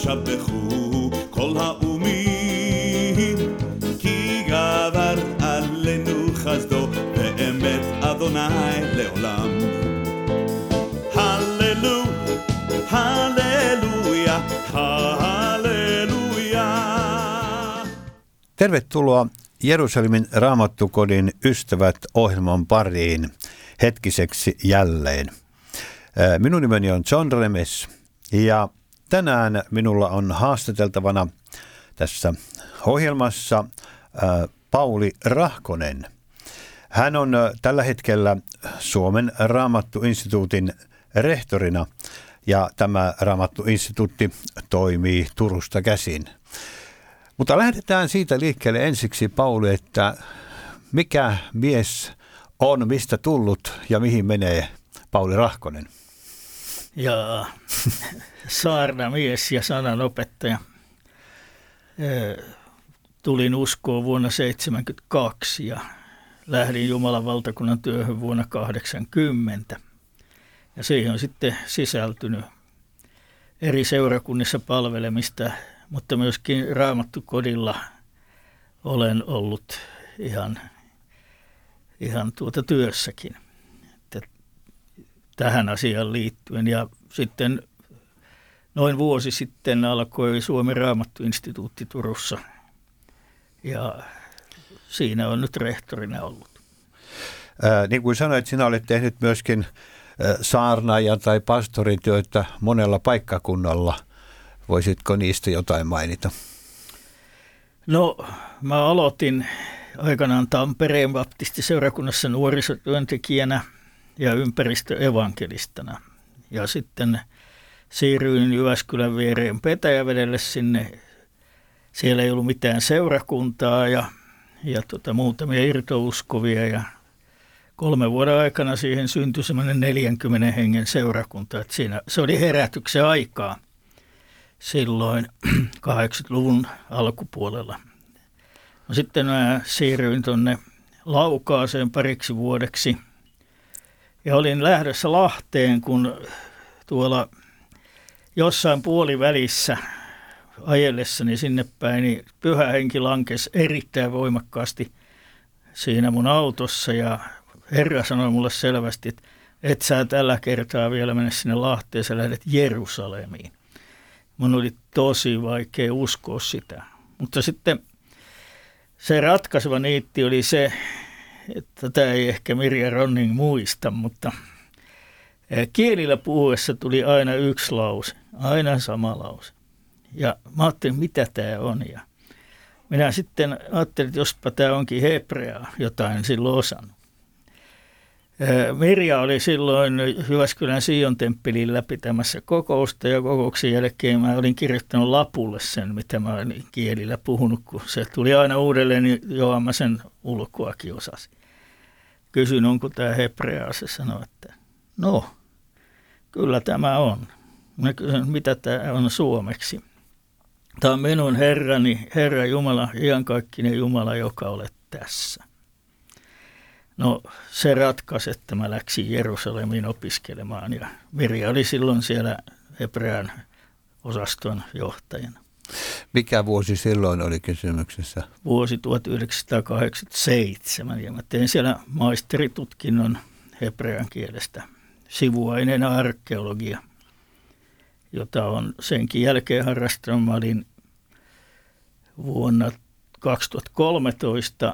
ישבחו כל האומים, כי גבר עלינו חסדו ואמת אדוני לעולם. הללו, halleluja, halleluja. Tervetuloa Jerusalemin Raamattukodin ystävät ohjelman pariin hetkiseksi jälleen. Minun nimeni on John Remes ja tänään minulla on haastateltavana tässä ohjelmassa Pauli Rahkonen. Hän on tällä hetkellä Suomen Raamattuinstituutin rehtorina ja tämä Raamattuinstituutti toimii Turusta käsin. Mutta lähdetään siitä liikkeelle ensiksi, Pauli, että mikä mies on, mistä tullut ja mihin menee Pauli Rahkonen? Jaa, saarnamies ja sananopettaja. Tulin uskoon vuonna 1972 ja lähdin Jumalan valtakunnan työhön vuonna 1980. Ja siihen on sitten sisältynyt eri seurakunnissa palvelemista, mutta myöskin Raamattukodilla olen ollut ihan työssäkin tähän asiaan liittyen. Ja sitten noin vuosi sitten alkoi Suomen Raamattuinstituutti Turussa ja siinä on nyt rehtorina ollut. Niin kuin sanoit, sinä olet tehnyt myöskin saarnaajan tai pastorityötä monella paikkakunnalla. Voisitko niistä jotain mainita? No, mä aloitin aikanaan Tampereen baptistiseurakunnassa nuorisotyöntekijänä ja ympäristöevankelistana. Ja sitten siirryin Jyväskylän viereen Petäjävedelle sinne. Siellä ei ollut mitään seurakuntaa ja muutamia irtouskovia ja 3 vuoden aikana siihen syntyi semmoinen 40 hengen seurakunta. Että se oli herätyksen aikaa silloin 80-luvun alkupuolella. No, sitten mä siirryin tuonne Laukaaseen pariksi vuodeksi ja olin lähdössä Lahteen, kun tuolla jossain puolivälissä ajellessani sinne päin, niin Pyhä Henki lankesi erittäin voimakkaasti siinä mun autossa ja Herra sanoi mulle selvästi, että et sä tällä kertaa vielä mennä sinne Lahteen, sä lähdet Jerusalemiin. Mun oli tosi vaikea uskoa sitä, mutta sitten se ratkaiseva niitti oli se, että tätä ei ehkä Mirja Ronning muista, mutta kielillä puhuessa tuli aina yksi lause, aina sama lause. Ja mä ajattelin, mitä tämä on. Ja minä sitten ajattelin, että jospa tämä onkin hebreaa, jota en silloin osannut. Mirja oli silloin Jyväskylän Sion temppelin pitämässä kokousta ja kokouksen jälkeen mä olin kirjoittanut lapulle sen, mitä mä olin kielillä puhunut, kun se tuli aina uudelleen, niin joo, mä sen ulkoakin osasin. Kysyin, onko tämä hebreaa, se sanoi, että no, kyllä tämä on. Mä kysyin, mitä tämä on suomeksi. Tämä on minun Herrani, Herra Jumala, iankaikkinen Jumala, joka olet tässä. No, se ratkaisi, että mä läksin Jerusalemiin opiskelemaan ja Mirja oli silloin siellä hebrean osaston johtajana. Mikä vuosi silloin oli kysymyksessä? Vuosi 1987 ja mä tein siellä maisteritutkinnon hebrean kielestä. Sivuaineena arkeologia, jota on senkin jälkeen harrastanut. Mä olin vuonna 2013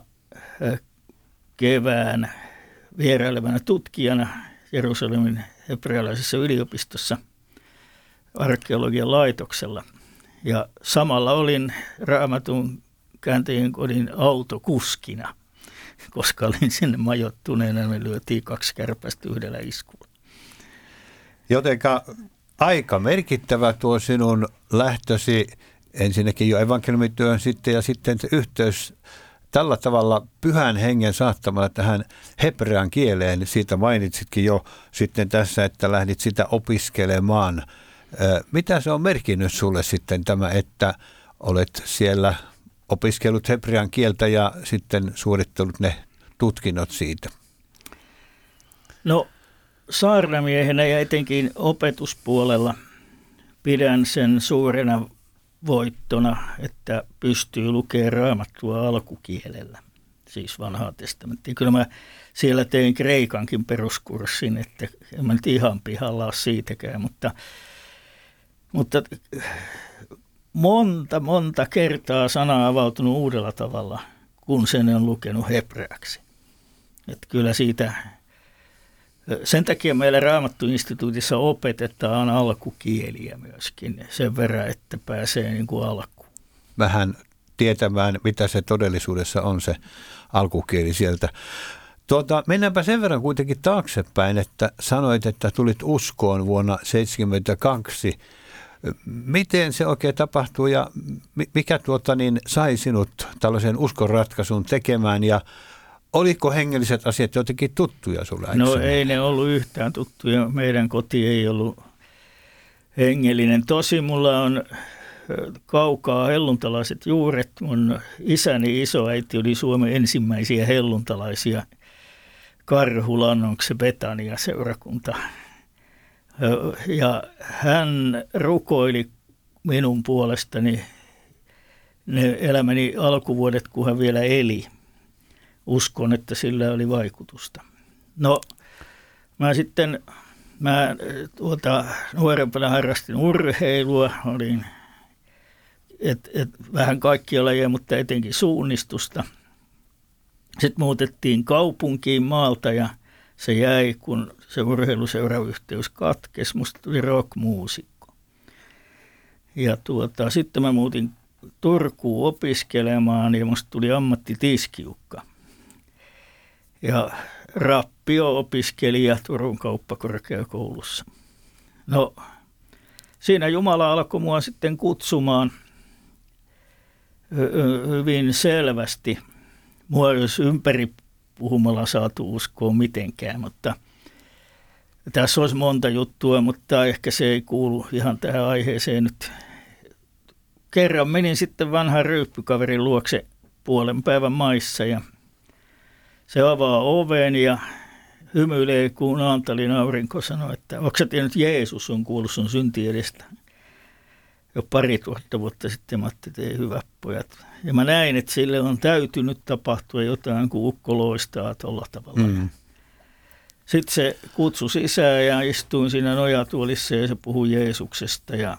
kevään vierailevana tutkijana Jerusalemin hebrealaisessa yliopistossa arkeologian laitoksella. Ja samalla olin Raamatun kääntäjien kodin autokuskina, koska olin sinne majoittuneena. Me lyötiin 2 kärpästä yhdellä iskulla. Jotenka aika merkittävä tuo sinun lähtösi ensinnäkin jo evankeliumityön sitten ja sitten se yhteys tällä tavalla Pyhän Hengen saattamalla tähän hebrean kieleen. Siitä mainitsitkin jo sitten tässä, että lähdit sitä opiskelemaan. Mitä se on merkinnyt sulle sitten tämä, että olet siellä opiskellut hebrean kieltä ja sitten suorittanut ne tutkinnot siitä? No, saarnamiehenä ja etenkin opetuspuolella pidän sen suurena voittona, että pystyy lukemaan Raamattua alkukielellä, siis Vanhaa testamenttia. Kyllä mä siellä tein kreikankin peruskurssin, että en mä nyt ihan pihalla ole siitäkään, mutta monta kertaa sana on avautunut uudella tavalla, kun sen on lukenut hebreaksi. Että kyllä siitä, sen takia meillä Raamattu-instituutissa opetetaan alkukieliä myöskin sen verran, että pääsee niin kuin alkuun. Vähän tietämään, mitä se todellisuudessa on se alkukieli sieltä. Mennäänpä sen verran kuitenkin taaksepäin, että sanoit, että tulit uskoon vuonna 1972. Miten se oikein tapahtui ja mikä sai sinut tällaisen uskonratkaisun tekemään ja oliko hengelliset asiat jotenkin tuttuja sulle? No ei ne ollut yhtään tuttuja. Meidän koti ei ollut hengellinen. Tosi mulla on kaukaa helluntalaiset juuret. Mun isäni isoäiti oli Suomen ensimmäisiä helluntalaisia. Karhulannoksen Betania seurakunta. Ja hän rukoili minun puolestani ne elämäni alkuvuodet, kun hän vielä eli. Uskon, että sillä oli vaikutusta. No, mä nuorempana harrastin urheilua, olin vähän kaikkia lajeja, mutta etenkin suunnistusta. Sitten muutettiin kaupunkiin maalta ja se jäi, kun se urheiluseurayhteys katkesi. Musta tuli rockmuusikko. Ja sitten mä muutin Turkuun opiskelemaan ja musta tuli ammattitiskiukka. Ja rappio-opiskelija Turun kauppakorkeakoulussa. No, siinä Jumala alkoi mua sitten kutsumaan hyvin selvästi. Mua ei olisi ympäri puhumalla saatu uskoa mitenkään, mutta tässä olisi monta juttua, mutta ehkä se ei kuulu ihan tähän aiheeseen nyt. Kerran menin sitten vanhan ryyppykaverin luokse puolen päivän maissa ja se avaa oven ja hymyilee, kun Naantalin aurinko sanoi, että onko sä tiennyt, Jeesus on kuullut sun synti edestä. Jo 2000 vuotta sitten mä ajattelin, että ei hyvät pojat. Ja mä näin, että sille on täytynyt tapahtua jotain, kun ukko loistaa tuolla tavalla. Mm. Sitten se kutsui sisään ja istuin siinä nojatuolissa ja se puhui Jeesuksesta. Ja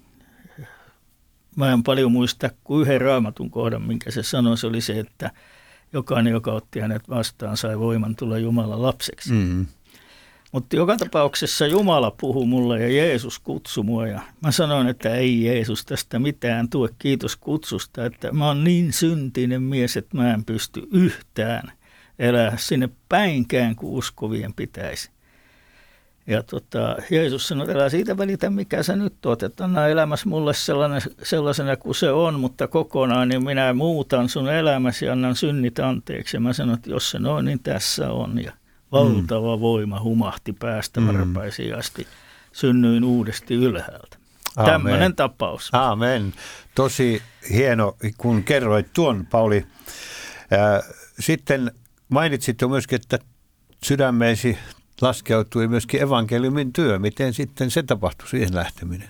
mä en paljon muista kuin yhden raamatun kohdan, minkä se sanoi. Se oli se, että jokainen, joka otti hänet vastaan, sai voiman tulla Jumalan lapseksi. Mm. Mutta joka tapauksessa Jumala puhui mulle ja Jeesus kutsui mua ja mä sanoin, että ei Jeesus tästä mitään tue, kiitos kutsusta, että mä oon niin syntinen mies, että mä en pysty yhtään elää sinne päinkään, kuin uskovien pitäisi. Ja Jeesus sanoi, että älä siitä välitä, mikä sä nyt oot, että anna elämässä mulle sellaisena kuin se on, mutta kokonaan, niin minä muutan sun elämäsi ja annan synnit anteeksi. Ja mä sanoin, että jos se noin, niin tässä on ja valtava voima humahti päästä varpaisiin asti. Synnyin uudesti ylhäältä. Tämmöinen tapaus. Aamen. Tosi hieno, kun kerroit tuon, Pauli. Sitten mainitsit jo myöskin, että sydämeesi laskeutui myöskin evankeliumin työ. Miten sitten se tapahtui, siihen lähteminen?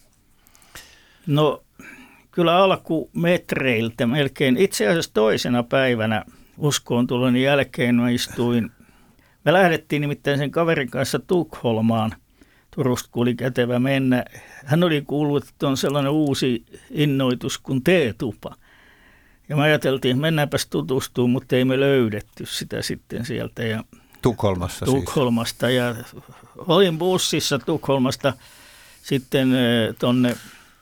No kyllä alkumetreiltä melkein. Itse asiassa toisena päivänä uskoon tuloni jälkeen mä istuin. Me lähdettiin nimittäin sen kaverin kanssa Tukholmaan. Turusta kun oli kätevä mennä. Hän oli kuullut, että on sellainen uusi innoitus kuin T-tupa. Ja me ajateltiin, että mennäänpäs tutustumaan, mutta ei me löydetty sitä sitten sieltä. Ja Tukholmasta. Ja olin bussissa Tukholmasta sitten tonne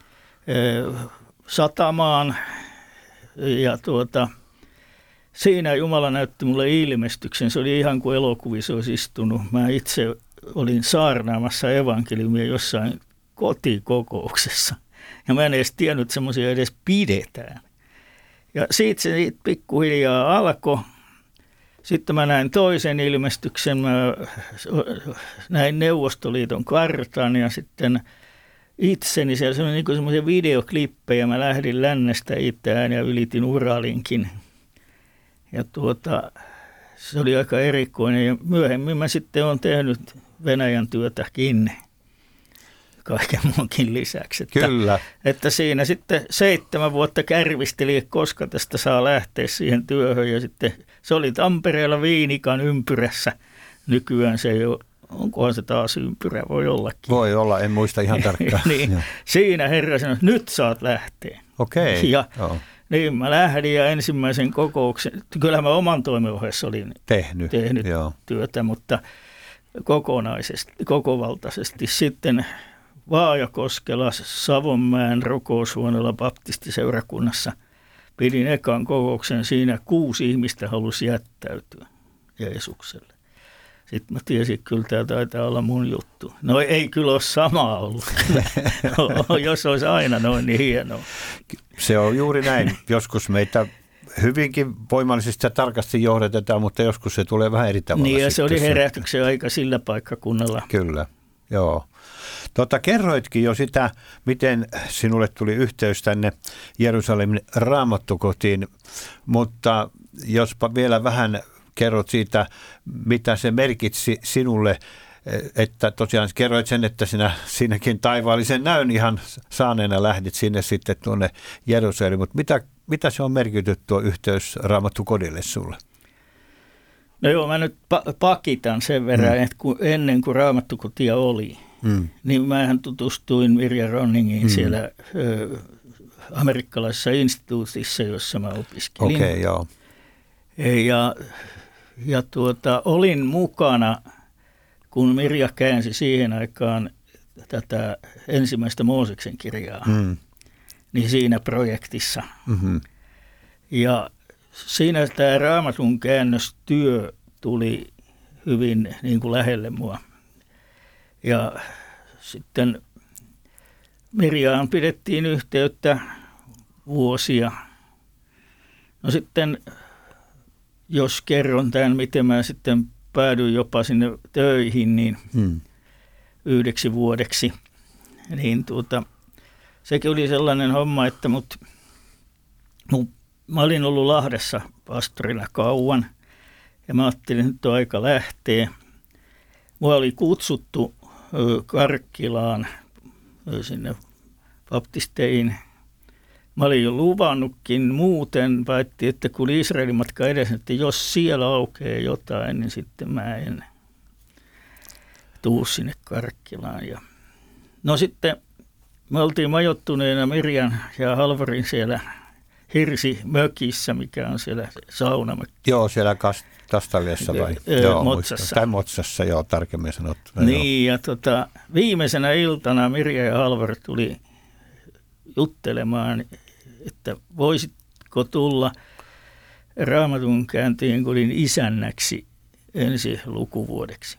satamaan. Ja siinä Jumala näytti mulle ilmestyksen. Se oli ihan kuin elokuvissa olisi istunut. Mä itse olin saarnaamassa evankeliumia jossain kotikokouksessa. Ja mä en edes tiennyt, että semmoisia edes pidetään. Ja siitä se pikkuhiljaa alkoi. Sitten mä näin toisen ilmestyksen. Mä näin Neuvostoliiton kartan ja sitten itseni. Siellä oli niin semmoisia videoklippejä. Mä lähdin lännestä itään ja ylitin Uralinkin. Ja se oli aika erikoinen ja myöhemmin mä sitten olen tehnyt Venäjän työtäkin. kaiken muunkin lisäksi. Kyllä. Että siinä sitten 7 vuotta kärvisteli, koska tästä saa lähteä siihen työhön. Ja sitten se oli Tampereella Viinikan ympyrässä. Nykyään se ei ole, onkohan se taas ympyrä, voi ollakin. Voi olla, en muista ihan tarkkaan. Niin, siinä herra sanoi, että nyt saat lähteä. Okei. Ja niin mä lähdin ja ensimmäisen kokouksen, kyllä mä oman toimen ohessa olin tehnyt työtä, mutta kokovaltaisesti. Sitten Vaajakoskela Savonmäen rukoushuoneella baptistiseurakunnassa pidin ekan kokouksen. Siinä 6 ihmistä halusi jättäytyä Jeesukselle. Sitten mä tiesin, että kyllä tämä taitaa olla mun juttu. No ei kyllä ole samaa ollut. Jos olisi aina noin, niin hienoa. Se on juuri näin. Joskus meitä hyvinkin voimallisesti ja tarkasti johdatetaan, mutta joskus se tulee vähän eri tavalla. Niin ja se oli herätyksen aika sillä paikkakunnalla. Kyllä, joo. Kerroitkin jo sitä, miten sinulle tuli yhteys tänne Jerusalemin Raamattukotiin, mutta jospa vielä vähän kerrot siitä, mitä se merkitsi sinulle, että tosiaan kerroit sen, että siinäkin taivaallisen näyn ihan saaneena lähdit sinne sitten tuonne Jerusalemiin, mutta mitä se on merkityt tuo yhteys Raamattukodille sulle? No joo, mä nyt pakitan sen verran, että ennen kuin Raamattukotia oli, niin mähän tutustuin Mirja Ronningiin siellä amerikkalaisessa instituutissa, jossa mä opiskelin. Okei, joo. Ja olin mukana, kun Mirja käänsi siihen aikaan tätä ensimmäistä Mooseksen kirjaa, niin siinä projektissa. Mm-hmm. Ja siinä tämä Raamatun käännöstyö tuli hyvin niin kuin lähelle mua. Ja sitten Mirjaan pidettiin yhteyttä vuosia. No sitten, jos kerron tämän, miten mä sitten päädyin jopa sinne töihin, niin 9 vuodeksi, niin sekin oli sellainen homma, että mä olin ollut Lahdessa pastorina kauan ja mä ajattelin, että nyt on aika lähteä. Mua oli kutsuttu Karkkilaan sinne baptisteihin. Mä olin jo luvannutkin muuten, päätti, että kun Israelin matka edessä, että jos siellä aukeaa jotain, niin sitten mä en tuu sinne Karkkilaan. No sitten me oltiin majoittuneena Mirjan ja Halvarin siellä Hirsimökissä, mikä on siellä saunamökki. Joo, siellä Kastaliassa vai? Joo, Motsassa. Tai Motsassa, joo, tarkemmin sanottuna. Niin, ja viimeisenä iltana Mirja ja Halvar tuli juttelemaan, että voisitko tulla Raamatun käänteen kodin isännäksi ensi lukuvuodeksi.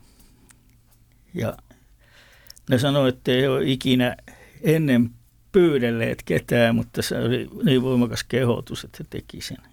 Ja ne sanoivat, että ei ole ikinä ennen pyydelleet ketään, mutta se oli niin voimakas kehotus, että he teki sen.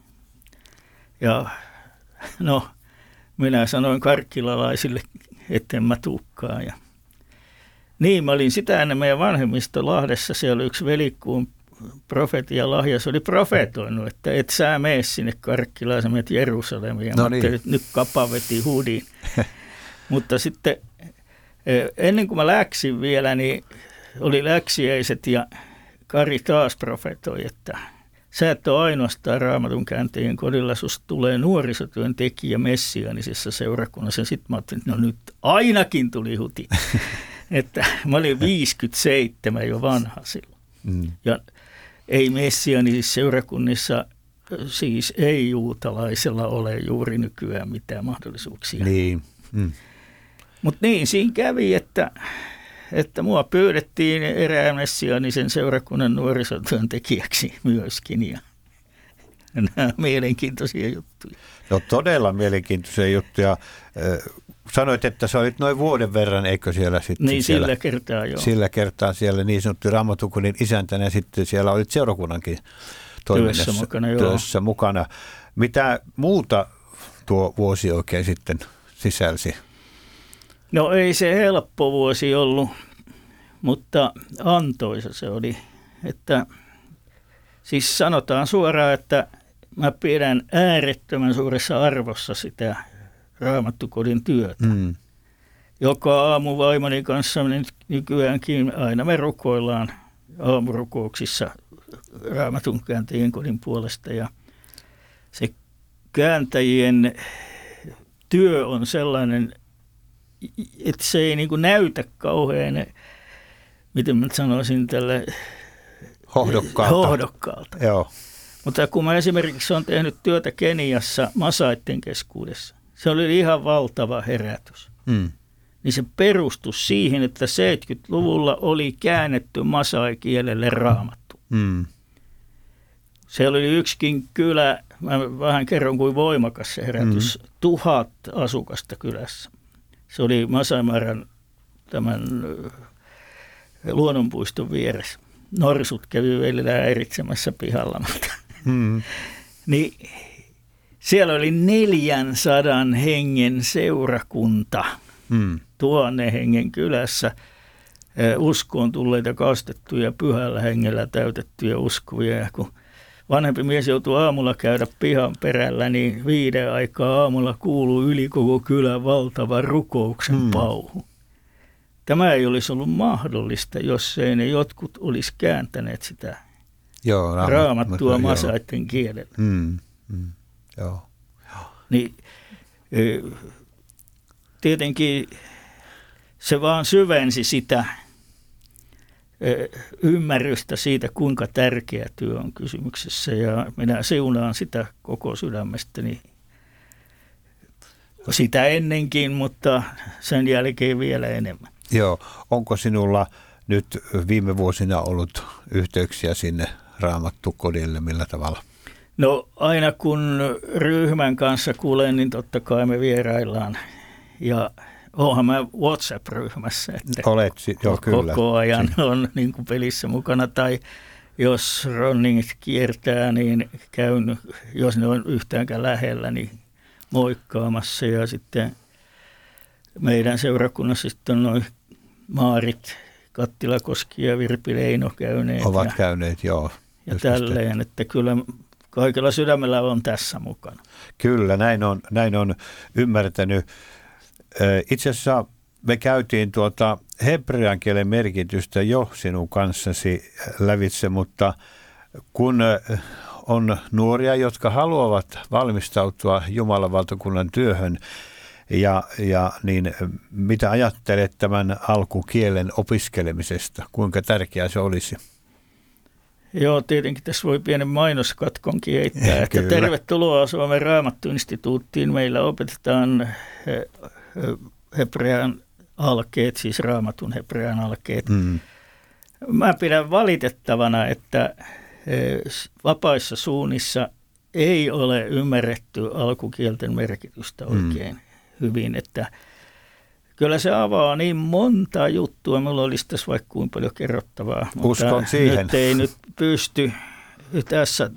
Ja no, minä sanoin karkkilalaisille, etten mä tuukkaan. Ja niin, mä olin sitä ennen meidän vanhemmista Lahdessa, siellä oli yksi velikuun profetia lahja, se oli profetoinut, että et sä mene sinne Karkkilaan, sä menet Jerusalemiin. No niin. Mutta nyt kapa veti hudiin. Mutta sitten ennen kuin mä läksin vielä, niin oli läksiäiset ja Kari taas profetoi, että sä et ole ainoastaan Raamatun kääntäjien kodilla, susta tulee nuorisotyöntekijä messiaanisessa seurakunnassa. Sitten mä ajattelin, että no nyt ainakin tuli huti. Että mä olin 57 jo vanha silloin. Ja ei messiaanisissa seurakunnissa, siis ei juutalaisella ole juuri nykyään mitään mahdollisuuksia. Niin. Mutta niin siinä kävi, että mua pyydettiin erään messiaanisen seurakunnan nuorisotyöntekijäksi myöskin. Ja nämä mielenkiintoisia juttuja. No todella mielenkiintoisia juttuja. Sanoit, että sä olit noin vuoden verran, eikö siellä sitten? Niin, sillä kertaa joo. Sillä kertaa siellä niin sanottu Raamattukodin isäntänä ja sitten siellä olit seurakunnankin työssä mukana. Mitä muuta tuo vuosi oikein sitten sisälsi? No ei se helppo vuosi ollut, mutta antoisa se oli. Että, siis sanotaan suoraan, että mä pidän äärettömän suuressa arvossa sitä Raamattukodin työtä. joka aamu vaimoni kanssa nykyäänkin aina me rukoillaan aamurukouksissa Raamatun kääntäjien kodin puolesta. Ja se kääntäjien työ on sellainen, että se ei niin kuin näytä kauhean, miten mä sanoisin, tälle hohdokkaalta. Joo. Mutta kun mä esimerkiksi olen tehnyt työtä Keniassa masaitten keskuudessa, se oli ihan valtava herätys. Niin se perustui siihen, että 70-luvulla oli käännetty masai-kielelle Raamattu. Se oli yksikin kylä, mä vähän kerron kuin voimakas se herätys, 1000 asukasta kylässä. Se oli Masai-Maran tämän luonnonpuiston vieressä. Norsut kävi välillä häiritsemässä pihalla. Niin siellä oli 400 hengen seurakunta 1000 hengen kylässä. Uskoon tulleita kastettuja, pyhällä hengellä täytettyjä uskovia. Ja kun vanhempi mies joutui aamulla käydä pihan perällä, niin 5 aikaa aamulla kuului yli koko kylän valtava rukouksen pauhu. Tämä ei olisi ollut mahdollista, jos ei ne jotkut olisi kääntäneet sitä Raamattua masaitten kielellä. Joo. Niin, tietenkin se vaan syvensi sitä ymmärrystä siitä, kuinka tärkeä työ on kysymyksessä. Ja minä siunaan sitä koko sydämestäni sitä ennenkin, mutta sen jälkeen vielä enemmän. Joo. Onko sinulla nyt viime vuosina ollut yhteyksiä sinne Raamattukodille millä tavalla? No aina kun ryhmän kanssa kuulen, niin totta kai me vieraillaan. Ja oonhan mä WhatsApp-ryhmässä, että kyllä. Koko ajan on niin kuin pelissä mukana. Tai jos Ronningit kiertää, niin käyn, jos ne on yhtäänkään lähellä, niin moikkaamassa. Ja sitten meidän seurakunnassa sitten on noin Maarit, Kattilakoski ja Virpi Leino käyneet. Ovat käyneet, joo. Ja tälleen, että kyllä kaikella sydämellä on tässä mukana. Kyllä, näin on ymmärtänyt. Itse asiassa me käytiin hebrean kielen merkitystä jo sinun kanssasi lävitse, mutta kun on nuoria, jotka haluavat valmistautua Jumalan valtakunnan työhön, niin mitä ajattelet tämän alkukielen opiskelemisesta? Kuinka tärkeää se olisi? Joo, tietenkin tässä voi pienen mainoskatkonkin heittää, että tervetuloa Suomen Raamattu-instituuttiin. Meillä opetetaan hebrean alkeet, siis Raamatun hebrean alkeet. Mä pidän valitettavana, että vapaissa suunnissa ei ole ymmärretty alkukielten merkitystä oikein hyvin, että kyllä se avaa niin monta juttua. Minulla olisi tässä vaikka kuinka paljon kerrottavaa, mutta nyt ei nyt pysty tässä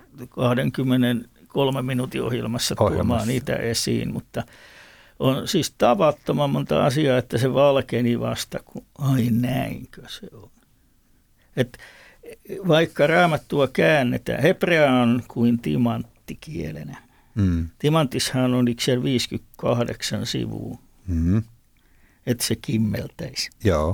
23 minuutin ohjelmassa tuomaan niitä esiin, mutta on siis tavattoman monta asiaa, että se valkeni vasta, kun ai näinkö se on. Et vaikka Raamattua käännetään, hebrea on kuin timanttikielenä. Timantissahan on 58 sivua. Että se kimmeltäisi. Joo.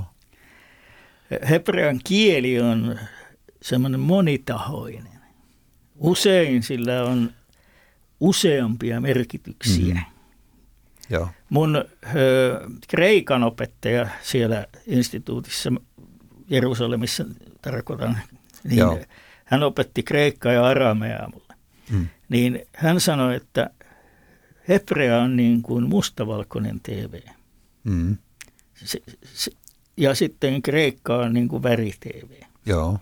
Hebrean kieli on semmoinen monitahoinen. Usein sillä on useampia merkityksiä. Joo. Mun kreikan opettaja siellä instituutissa Jerusalemissa tarkoitan, niin hän opetti kreikkaa ja arameaa mulle. Niin hän sanoi, että hebrea on niin kuin mustavalkoinen TV. Ja sitten kreikka on niin kuin väri-TV. Joo.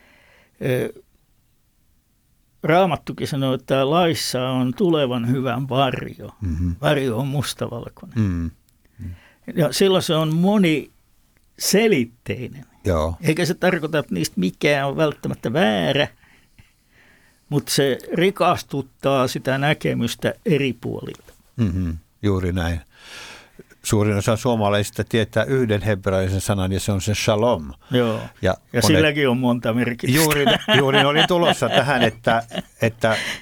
Raamattukin sanoo, että laissa on tulevan hyvän varjo. Varjo on mustavalkoinen. Ja silloin se on moniselitteinen. Joo. Eikä se tarkoita, että niistä mikään on välttämättä väärä, mutta se rikastuttaa sitä näkemystä eri puolilta. Juuri näin. Suurin osa suomalaisista tietää yhden hebrealaisen sanan, ja se on se shalom. Joo, ja silläkin on monta merkitystä. Juuri olin tulossa tähän, että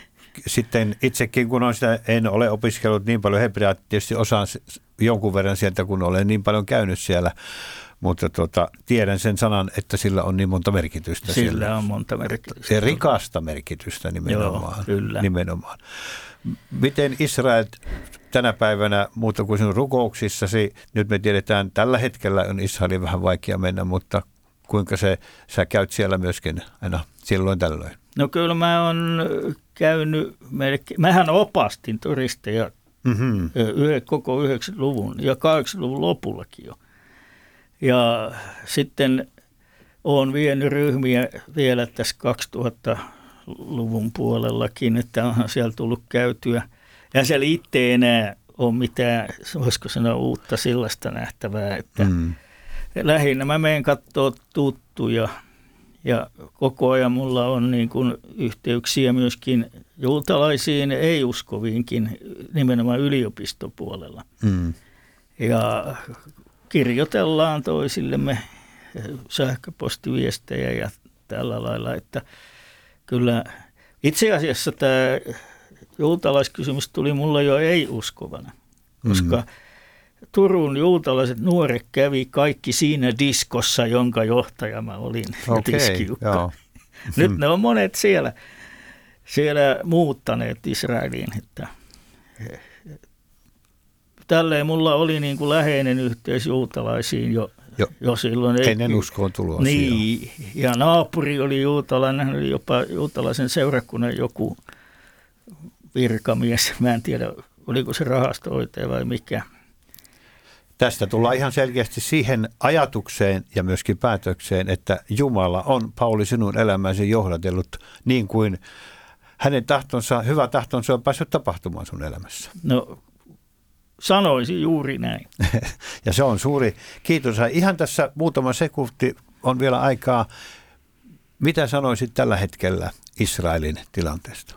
sitten itsekin, kun en ole opiskellut niin paljon hebreaa, tietysti osaan jonkun verran sieltä, kun olen niin paljon käynyt siellä, mutta tiedän sen sanan, että sillä on niin monta merkitystä. Sillä on monta merkitystä. Se rikasta merkitystä nimenomaan. Joo, kyllä. Nimenomaan. Miten Israel tänä päivänä muuta kuin sinun rukouksissasi, nyt me tiedetään, tällä hetkellä on Israelin vähän vaikea mennä, mutta kuinka sä käyt siellä myöskin aina silloin tällöin? No kyllä mä oon käynyt, mähän opastin turisteja koko 90-luvun ja 80-luvun lopullakin jo. Ja sitten olen vienyt ryhmiä vielä tässä 2000-luvun puolellakin, että onhan siellä tullut käytyä. Ja siellä itse enää ole mitään, voisiko sanoa, uutta sellaista nähtävää, että lähinnä mä menen katsoa tuttuja ja koko ajan mulla on niin kuin yhteyksiä myöskin juutalaisiin, ei-uskoviinkin, nimenomaan yliopistopuolella. Ja kirjoitellaan toisillemme sähköpostiviestejä ja tällä lailla, että kyllä itse asiassa tämä juutalaiskysymys tuli mulla jo ei-uskovana, koska Turun juutalaiset nuoret kävi kaikki siinä diskossa, jonka johtaja mä olin. Okay, Nyt ne on monet siellä muuttaneet Israeliin. Että tälleen mulla oli niin kuin läheinen yhteys juutalaisiin jo silloin. Ennen uskoon tuloa. Niin, ja naapuri oli juutalainen, hän oli jopa juutalaisen seurakunnan joku virkamies. Mä en tiedä, oliko se rahasto-oikein vai mikä. Tästä tullaan ihan selkeästi siihen ajatukseen ja myöskin päätökseen, että Jumala on, Pauli, sinun elämäsi johdatellut niin kuin hänen hyvä tahtonsa on päässyt tapahtumaan sun elämässä. No, sanoisin juuri näin. Ja se on suuri kiitos. Ihan tässä muutama sekunti on vielä aikaa. Mitä sanoisit tällä hetkellä Israelin tilanteesta?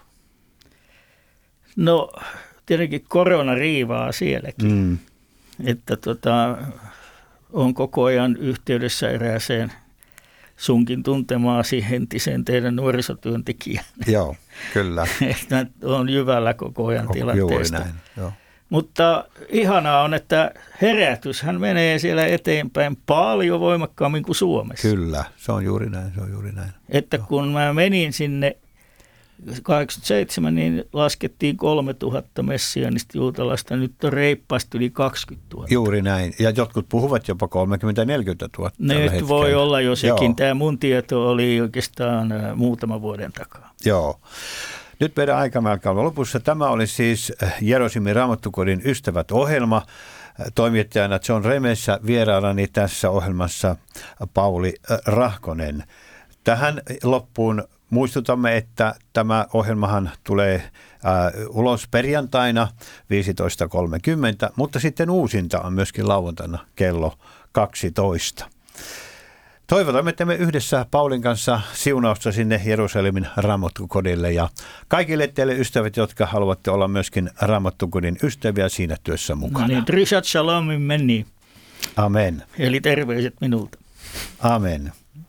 No, tietenkin korona riivaa sielläkin. Että on koko ajan yhteydessä erääseen sunkin tuntemaasi entiseen teidän nuorisotyöntekijän. Joo, kyllä. Että on jyvällä koko ajan tilanteesta. Juuri näin, joo. Mutta ihanaa on, että herätyshän menee siellä eteenpäin paljon voimakkaammin kuin Suomessa. Kyllä, se on juuri näin. Että kun mä menin sinne 87, niin laskettiin 3000 messiaanista juutalaista, nyt on reippaasti yli 20 000. Juuri näin, ja jotkut puhuvat jopa 30-40 000. Nyt voi olla jo sekin. Joo. Tämä mun tieto oli oikeastaan muutaman vuoden takaa. Joo. Nyt meidän aikamme alkaa lopussa. Tämä oli siis Jerosimin Raamattukodin Ystävät-ohjelma. Toimittajana John Remessä, vieraanani tässä ohjelmassa Pauli Rahkonen. Tähän loppuun muistutamme, että tämä ohjelmahan tulee ulos perjantaina 15.30, mutta sitten uusinta on myöskin lauantaina kello 12. Toivotamme, että me yhdessä Paulin kanssa siunausta sinne Jerusalemin Raamattukodille ja kaikille teille ystävät, jotka haluatte olla myöskin Raamattukodin ystäviä siinä työssä mukana. No niin, Drishat Shalomim meni. Amen. Eli terveiset minulta. Amen.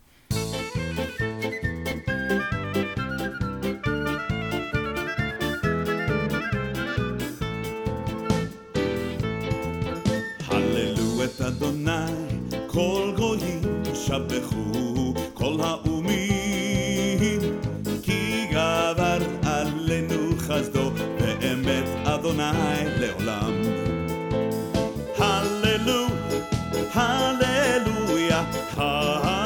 Adonai, kol goyim shabechu, kol ha'umim, ki gavar alenu chazdo, ve'emet Adonai leolam. Hallelujah, hallelujah, hallelujah.